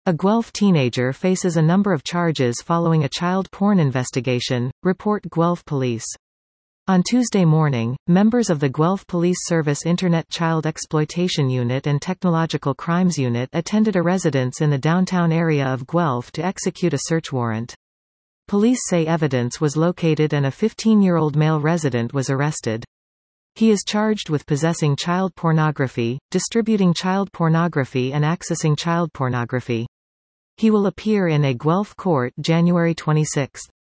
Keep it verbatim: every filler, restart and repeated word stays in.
A Guelph teenager faces a number of charges following a child porn investigation, report Guelph Police. On Tuesday morning, members of the Guelph Police Service Internet Child Exploitation Unit and Technological Crimes Unit attended a residence in the downtown area of Guelph to execute a search warrant. Police say evidence was located and a fifteen-year-old male resident was arrested. He is charged with possessing child pornography, distributing child pornography and accessing child pornography. He will appear in a Guelph court January twenty-sixth.